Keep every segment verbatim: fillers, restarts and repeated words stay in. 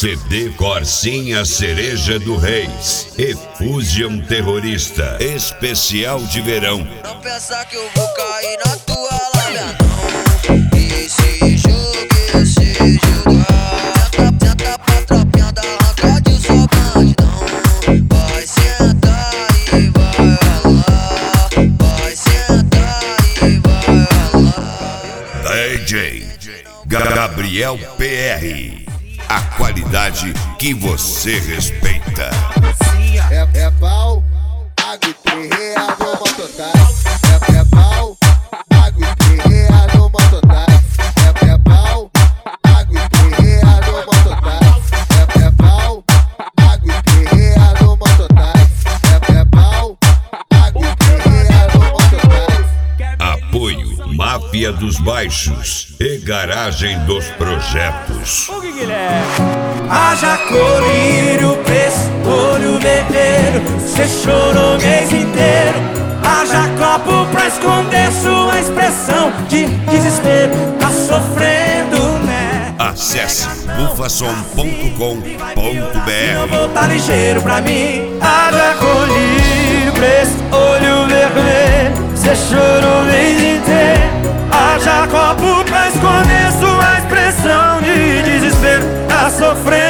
C D Corsinha Cereja do Reis, Efusion Terrorista, especial de verão. Não pensa que eu vou cair na tua lábia, não. E esse jogo, esse jogo, senta, senta pra tropinha da ranca de sua bandidão. Vai sentar e vai ralar, vai sentar e vai ralar. D J Gabriel P R, a qualidade que você respeita. É, é pau, água e terreia no mototáxi. É, é pau, água e terreia no mototáxi. É, é pau, água e terreia no mototáxi. É, é pau, água e terreia no mototáxi. É, é pau, água e terreia no mototáxi. Apoio Máfia dos Baixos e Garagem dos Projetos. Haja colírio, preço, olho vermelho. Cê chorou o mês inteiro. Haja copo pra esconder sua expressão de desespero. Tá sofrendo, né? Acesse bufasom ponto com ponto br. Eu vou tá ligeiro pra mim. Haja colírio, preço, olho vermelho. Cê chorou o mês inteiro. Haja copo pra esconder sua expressão de desespero. Tá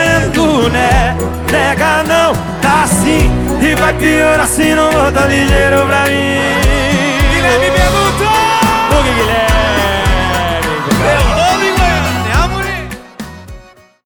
sofrendo, né? Nega não, tá assim. E vai piorar se não volta ligeiro.